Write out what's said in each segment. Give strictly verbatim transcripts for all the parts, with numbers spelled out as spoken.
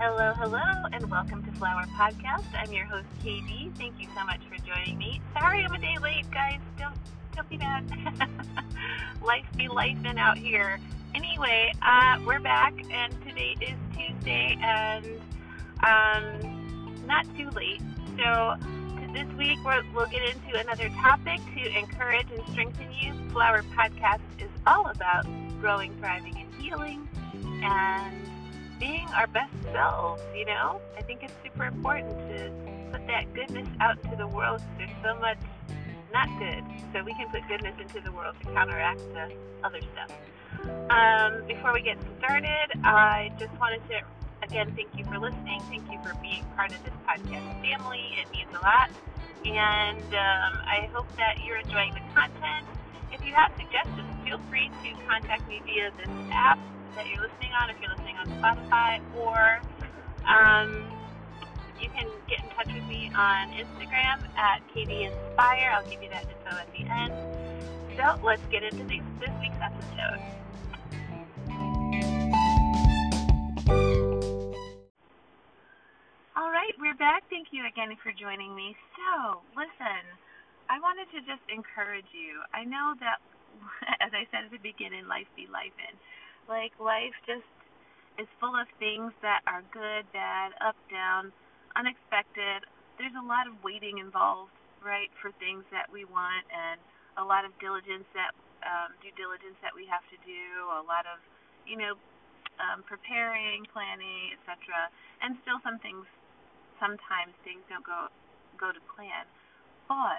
Hello, hello, and welcome to Flower Podcast. I'm your host, K D. Thank you so much for joining me. Sorry I'm a day late, guys. Don't don't be mad. Life be lifing out here. Anyway, uh, we're back, and today is Tuesday, and um, not too late. So this week we're, we'll get into another topic to encourage and strengthen you. Flower Podcast is all about growing, thriving, and healing, and being our best selves, you know? I think it's super important to put that goodness out to the world. There's so much not good, so we can put goodness into the world to counteract the other stuff. Um, before we get started, I just wanted to, again, thank you for listening. Thank you for being part of this podcast family. It means a lot. And um, I hope that you're enjoying the content. If you have suggestions, feel free to contact me via this app that you're listening on, if you're listening on Spotify, or um, you can get in touch with me on Instagram at K D Inspire. I'll give you that info at the end. So let's get into this, this week's episode. All right, we're back. Thank you again for joining me. So, listen, I wanted to just encourage you. I know that, as I said at the beginning, life be lifing. Like, life just is full of things that are good, bad, up, down, unexpected. There's a lot of waiting involved, right, for things that we want, and a lot of diligence that, um, due diligence that we have to do, a lot of, you know, um, preparing, planning, et cetera. And still some things, sometimes things don't go, go to plan. But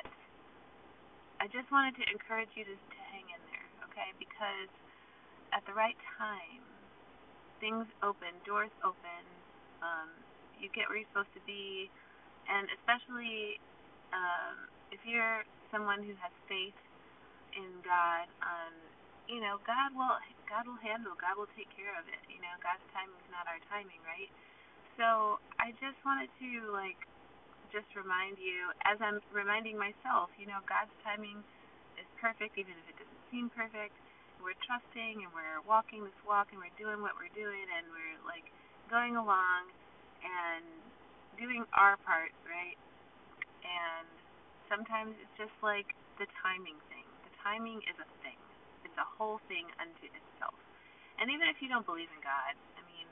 I just wanted to encourage you to, to hang in there, okay, because at the right time, things open, doors open, um, you get where you're supposed to be, and especially um, if you're someone who has faith in God, um, you know, God will God will handle, God will take care of it. You know, God's timing is not our timing, right? So I just wanted to, like, just remind you, as I'm reminding myself, you know, God's timing is perfect, even if it doesn't seem perfect. We're trusting, and we're walking this walk, and we're doing what we're doing, and we're, like, going along and doing our part, right? And sometimes it's just, like, the timing thing. The timing is a thing. It's a whole thing unto itself. And even if you don't believe in God, I mean,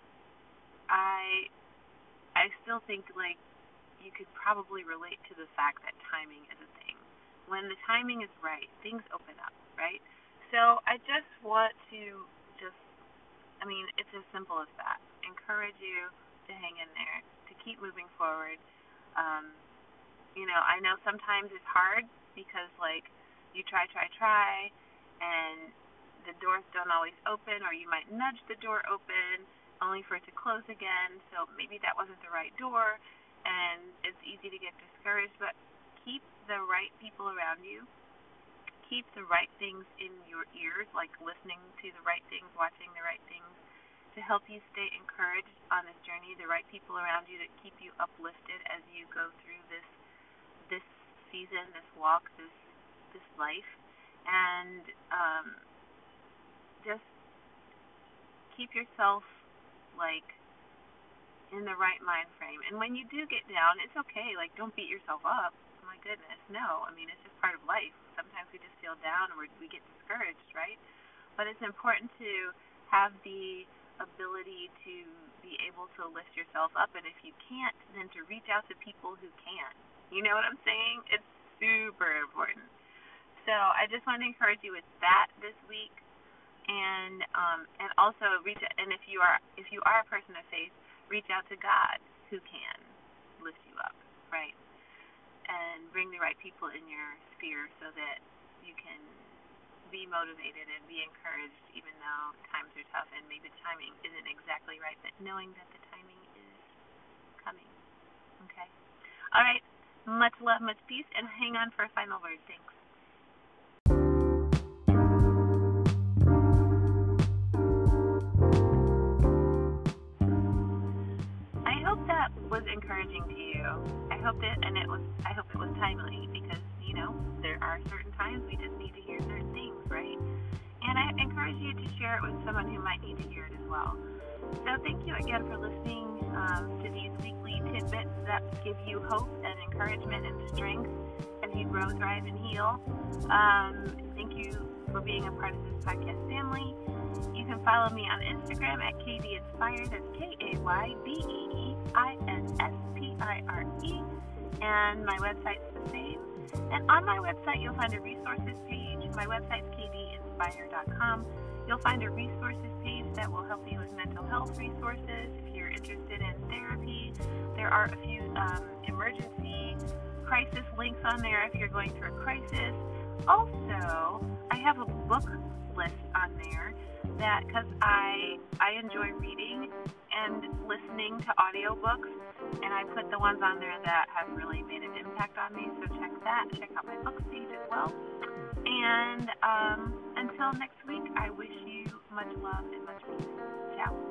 I, I still think, like, you could probably relate to the fact that timing is a thing. When the timing is right, things open up, right? So I just want to just, I mean, it's as simple as that. Encourage you to hang in there, to keep moving forward. Um, you know, I know sometimes it's hard because, like, you try, try, try, and the doors don't always open, or you might nudge the door open only for it to close again. So maybe that wasn't the right door, and it's easy to get discouraged, but keep the right people around you. Keep the right things in your ears, like listening to the right things, watching the right things, to help you stay encouraged on this journey, the right people around you that keep you uplifted as you go through this this season, this walk, this this life. And um, just keep yourself, like, in the right mind frame. And when you do get down, it's okay. Like, don't beat yourself up. My goodness, no. I mean, it's just part of life. Sometimes we just feel down, or we get discouraged, right? But it's important to have the ability to be able to lift yourself up, and if you can't, then to reach out to people who can. You know what I'm saying? It's super important. So I just want to encourage you with that this week, and um, and also reach. And if you are if you are a person of faith, reach out to God, who can lift you up, right? And bring the right people in your sphere so that you can be motivated and be encouraged, even though times are tough and maybe the timing isn't exactly right, but knowing that the timing is coming. Okay? All right. Much love, much peace, and hang on for a final word. Thanks. I hope that was encouraging to you. I hope that, and it was. I hope it was timely, because, you know, there are certain times we just need to hear certain things, right? And I encourage you to share it with someone who might need to hear it as well. So thank you again for listening. um, to these weekly tidbits that give you hope and encouragement and strength as you grow, thrive, and heal. Um, thank you for being a part of this podcast family. You can follow me on Instagram at K D Inspire. That's K A Y D E E I N S P I R E. And my website's the same. And on my website, you'll find a resources page. My website's K D Inspire dot com. You'll find a resources page that will help you with mental health resources. If you're interested in therapy, there are a few um, emergency crisis links on there if you're going through a crisis. Also, I have a book list on there that, because I I enjoy reading and listening to audiobooks, and I put the ones on there that have really made an impact on me. So check that. Check out my books page as well. And um, until next week, I wish you much love and much peace. Ciao.